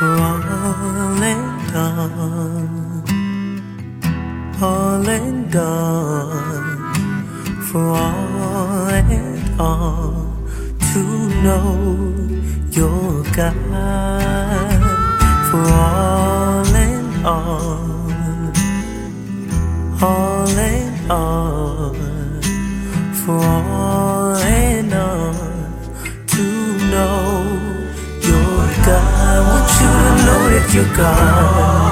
for all and all, for all and all, to know your God, for all and all, for all and all, to know your God. I want you to know that you're God.